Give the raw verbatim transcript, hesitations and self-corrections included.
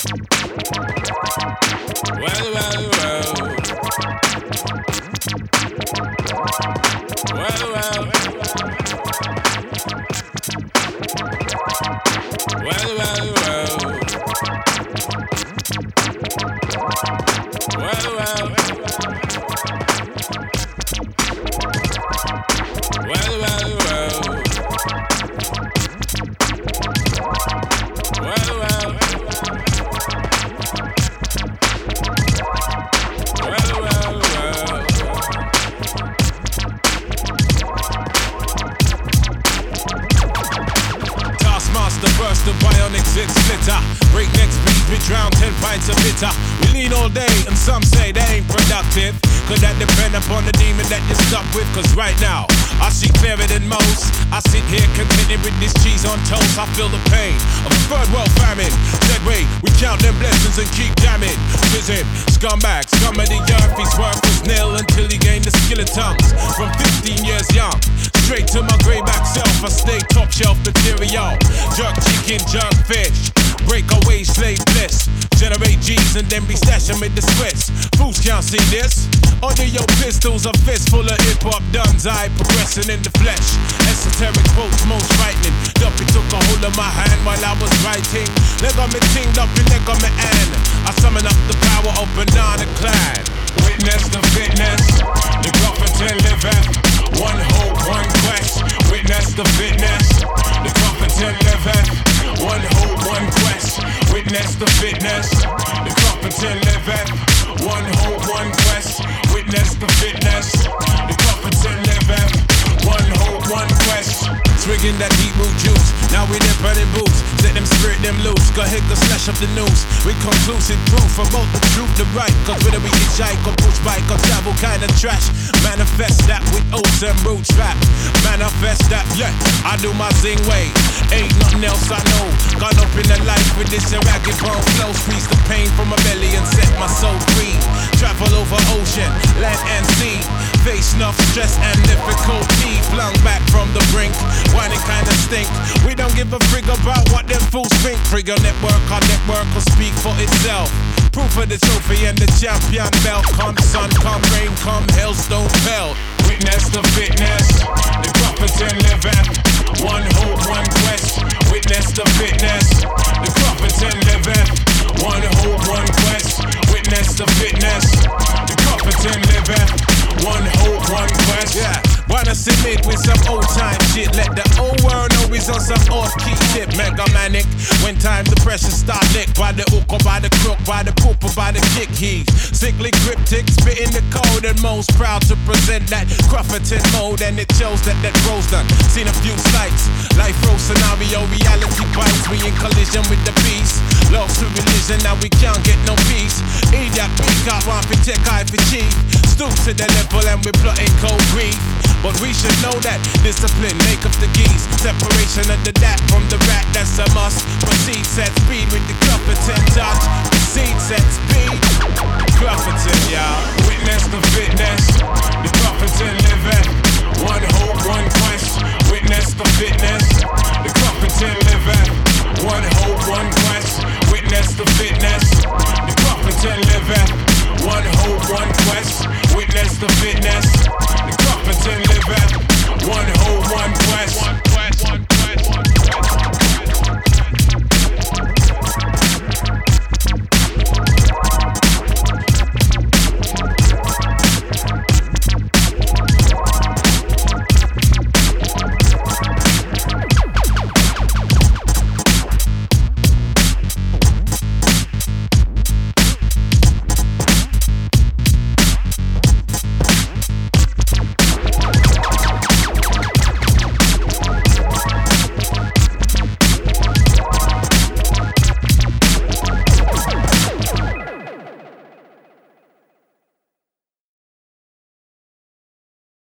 Well, well, well. Well, well. Well, well, well. Well, well. Well, well, well. Well, well. Well, well, well. Taskmaster burst the bionic zit splitter. Breakneck speed, we drown ten pints of bitter. We lean all day and some say they ain't productive. Could that depend upon the demon that you're stuck with? Cause right now, I see clearer than most. I sit here contented with this cheese on toast. I feel the pain of a third world famine. Said wait, we count them blessings and keep jamming. Visit scumbag, scum of the earth. His work was nil until he gained the skill of tongues. From fifteen years young, straight to my greyback self, I stay top shelf material. Jerk chicken, jerk fish. Break away, slave bliss. Generate G's and then be stashing with the Swiss. Fools can't see this. Under your pistols, a fist full of hip-hop duns. I progressing in the flesh. Esoteric quotes, most frightening. Duppy took a hold of my hand while I was writing. Leg on me ting, Duppy leg on me hand. I summon up the power of Banana Clan. Witness the fitness, the Grafferton liveth. One hope, one quest. Witness the fitness, the Grafferton liveth. One hope, one quest. Witness the fitness, the Grafferton liveth. One hope, one quest. Witness the fitness, the Grafferton liveth. One hope, one quest. Swigging that deep root juice. Now we there burning boots. Let them spirit them loose. Go ahead, go slash up the news. With conclusive proof about the truth, the right. Cause whether we hitchhike or push bike or travel kind of trash. Manifest that with oats and roots rap. Manifest that, yeah, I do my zing way. Ain't nothing else I know. Gone up in the life with this ragged bone flow. Squeeze the pain from my belly and set my soul free. Travel over ocean, land and sea. Face enough stress and difficulty. Flung back from the brink. Whining kinda stink. We don't give a frig about what them fools think. Frigga network, our network will speak for itself. Proof of the trophy and the champion belt. Come sun, come rain, come hailstone belt. Witness the fitness, the Grafferton liveth. One hope, one quest. Witness the fitness, the Grafferton liveth. One hope, one quest. Witness the fitness, the Grafferton liveth. One hope, one quest. Yeah. Wanna submit with some old time shit. Let the old world know he's on some off-key tip. Mega manic. When time the pressure start lick. By the hook or by the crook, by the poop or by the kick. He's sickly cryptic, spitting the code. And most proud to present that Grafferton mode. And it shows that that rose done. Seen a few sights. Life row scenario, reality bites. We in collision with the beast. Lost to religion, now we can't get no peace. Idiot, peak out, one for tech, eye for chief. Stoop to the level and we plotting cold grief. But we should know that discipline make up the geese. Separation of the dat from the rat, that's a must. Proceed, set speed with the cup